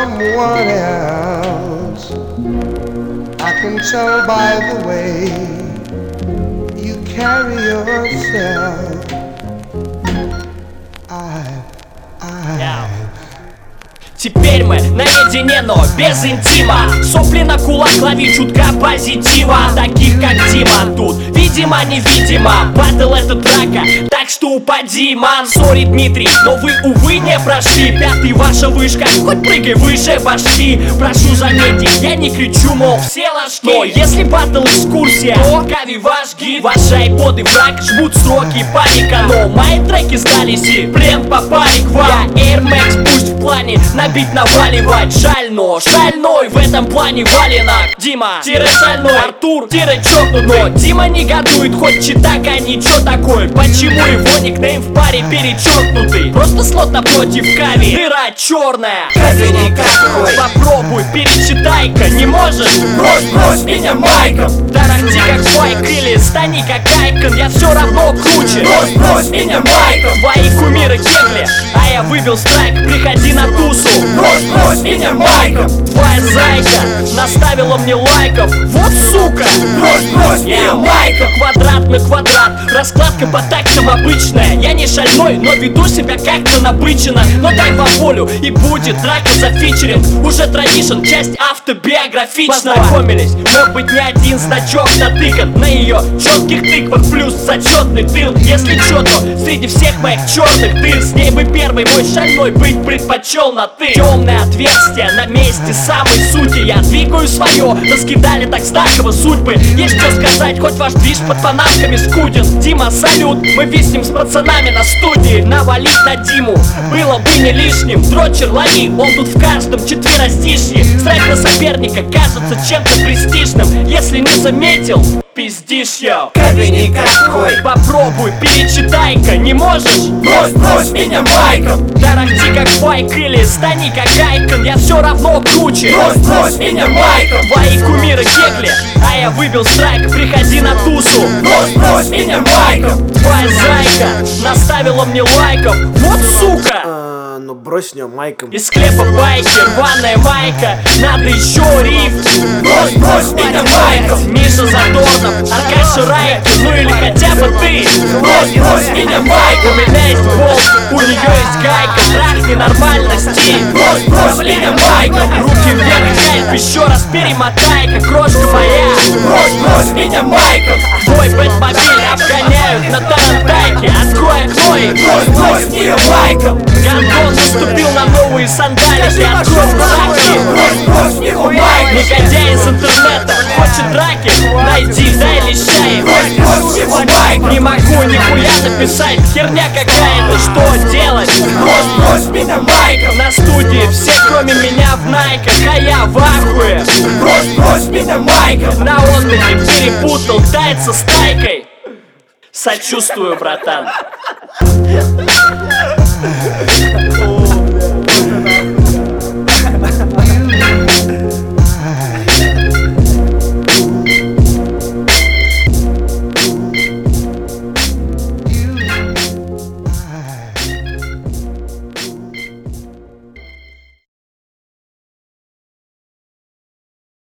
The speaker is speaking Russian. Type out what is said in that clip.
someone else. I can tell by the way you carry yourself. Теперь мы наедине, но без интима. Сопли на кулак, лови чутка позитива. Таких как Дима тут, видимо-невидимо. Баттл это драка, так что упади, ман. Сори, Дмитрий, но вы, увы, не прошли. Пятый ваша вышка, хоть прыгай выше башки. Прошу заметить, я не кричу, мол, все ложки. Но если баттл экскурсия, то Кави ваш гид. Ваши айподы враг, жмут сроки, паника. Но мои треки сдались и плен попали к вам. Я Air Max, пусть в плане набить, наваливать. Жаль, но шальной в этом плане валенок. Дима-шальной, Артур-чокнут. Но Дима негодует, хоть читака, ничего такое. Почему его никнейм в паре перечеркнутый? Просто слот напротив Кави, дыра черная. Кави никакой. Попробуй, перечитай-ка, не можешь? Брось меня майком. Тарахти как Спайк или стани как Айкон. Я все равно круче. Брось меня майком. Твои кумиры кегли, а я выбил страйк, приходи на тусу. Брось меня майком. Твоя зайка наставила мне лайков. Вот сука. Брось меня майком. Квадрат на квадрат, раскладка по тактам обычная. Я не шальной, но веду себя как-то набычено. Но дай вам волю, и будет драка за фичеринг. Уже традишн, часть автобиографичная. Познакомились, мог быть не один значок натыкан на ее четких тыквах, плюс зачетный тыл. Если чё, то среди всех моих черных дыр с ней бы первый мой шальной быть предпочел на ты. Темное отверстие на месте самой сути. Я двигаю свое, раскидали так знаково судьбы. Есть что сказать, хоть ваш движ под панамками скуден. Дима, салют, мы виснем с пацанами на студии. Навалить на Диму было бы не лишним. Дрочер лови, он тут в каждом четверостишье. Страйк на соперника кажется чем-то престижным. Если не заметил, пиздишь, йоу. Кави никакой. Попробуй, перечитай-ка, не можешь? Брось меня майком. Тарахти как Спайк или стани как Айкон. Я все равно круче. Брось меня майком. Твои кумиры кегли, а я выбил страйк, приходи на тусу. Брось меня майком. Твоя зайка наставила мне лайков. Вот сука. Ну брось меня майком. Из склепа байки, рваная майка. Надо еще рифт. Брось меня майком. Миша Задорнов, Аркаша Райки, ну или хотя бы ты. Брось меня майком. У меня есть болт, у нее есть гайка. Трахни нормально, стиль. Брось меня майком. Руки вверх, кайф, еще раз перемотай-ка, крошка моя. Брось меня майком. Твой бэтмобиль обгоняют на тарантайке. Открой окно и Брось меня майком. Гандон наступил на новые сандалики. Открой драки. Брось меня майком. Негодяй из интернета хочет драки. Найди, дай лещай. Брось меня майком. Не могу нихуя написать, херня какая-то, что делать? Брось меня майком. На студии все кроме меня в найках, а я в ахуе. Брось меня майком. На отдыхе перепутал тайца с тайкой. Сочувствую, братан.